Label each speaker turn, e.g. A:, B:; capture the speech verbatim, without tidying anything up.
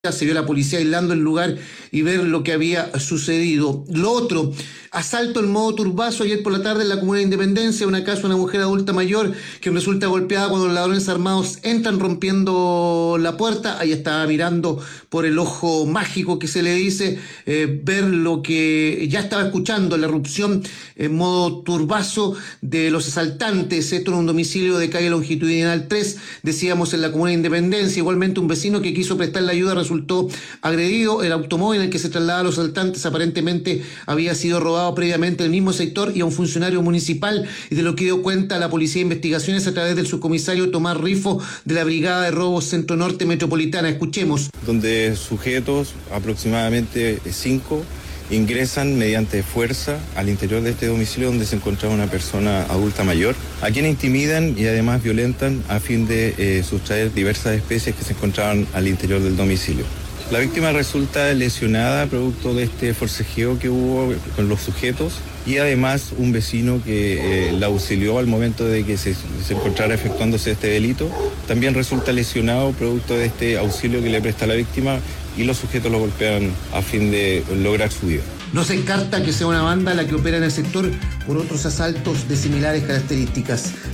A: se vio a la policía aislando el lugar y ver lo que había sucedido. Lo otro, asalto en modo turbazo ayer por la tarde en la comuna de Independencia, una casa de una mujer adulta mayor que resulta golpeada cuando los ladrones armados entran rompiendo la puerta. Ahí estaba mirando por el ojo mágico que se le dice, eh, ver lo que ya estaba escuchando, la erupción en modo turbazo de los asaltantes. Esto en un domicilio de calle Longitudinal tres, decíamos, en la comuna de Independencia. Igualmente un vecino que quiso prestarle ayuda resultó agredido. El automóvil en el que se trasladaban los asaltantes aparentemente había sido robado previamente en el mismo sector y a un funcionario municipal, y de lo que dio cuenta la Policía de Investigaciones a través del subcomisario Tomás Rifo de la Brigada de Robos Centro Norte Metropolitana. Escuchemos.
B: Donde sujetos, aproximadamente cinco, ingresan mediante fuerza al interior de este domicilio donde se encontraba una persona adulta mayor, a quien intimidan y además violentan a fin de eh, sustraer diversas especies que se encontraban al interior del domicilio. La víctima resulta lesionada producto de este forcejeo que hubo con los sujetos, y además un vecino que eh, la auxilió al momento de que se, se encontrara efectuándose este delito también resulta lesionado producto de este auxilio que le presta la víctima, y los sujetos lo golpean a fin de lograr su vida.
A: No se descarta que sea una banda la que opera en el sector por otros asaltos de similares características.